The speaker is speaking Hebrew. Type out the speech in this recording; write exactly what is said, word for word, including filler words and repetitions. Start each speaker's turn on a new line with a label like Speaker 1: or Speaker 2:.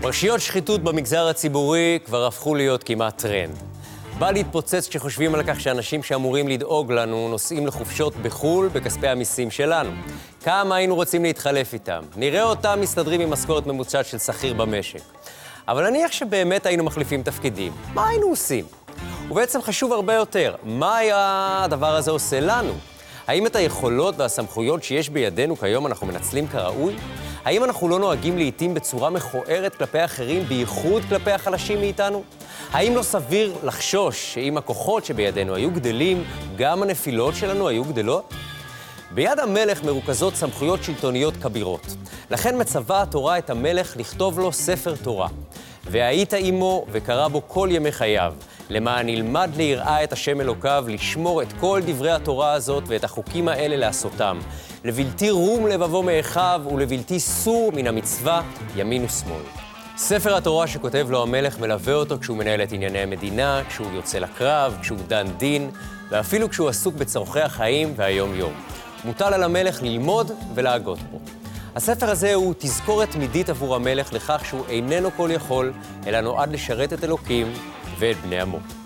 Speaker 1: פרשיות שחיתות במגזר הציבורי כבר הפכו להיות כמעט טרנד. בא להתפוצץ כשחושבים על כך שאנשים שאמורים לדאוג לנו נוסעים לחופשות בחול בכספי המיסים שלנו. כמה היינו רוצים להתחלף איתם? נראה אותם מסתדרים עם משכורת ממוצעת של שכיר במשק. אבל נניח שבאמת היינו מחליפים תפקידים. מה היינו עושים? ובעצם חשוב הרבה יותר, מה היה הדבר הזה עושה לנו? האם את היכולות והסמכויות שיש בידינו כיום אנחנו מנצלים כראוי? האם אנחנו לא נוהגים לעתים בצורה מכוערת כלפי אחרים, בייחוד כלפי החלשים מאיתנו? האם לא סביר לחשוש שאם הכוחות שבידינו היו גדלים, גם הנפילות שלנו היו גדלות? ביד המלך מרוכזות סמכויות שלטוניות כבירות. לכן מצווה התורה את המלך לכתוב לו ספר תורה. והיית עמו וקרא בו כל ימי חייו, למען ילמד ליראה את השם אלוקיו, לשמור את כל דברי התורה הזאת ואת החוקים האלה לעשותם, לבלתי רום לבבו מאחיו ולבלתי סור מן המצווה ימין ושמאל. ספר התורה שכותב לו המלך מלווה אותו כשהוא מנהל את ענייני המדינה, כשהוא יוצא לקרב, כשהוא דן דין, ואפילו כשהוא עסוק בצורכי החיים והיום-יום. מוטל על המלך ללמוד ולהגות בו. הספר הזה הוא תזכורת תמידית עבור המלך לכך שהוא איננו כל יכול, אלא נועד לשרת את אלוקים ואת בני עמו.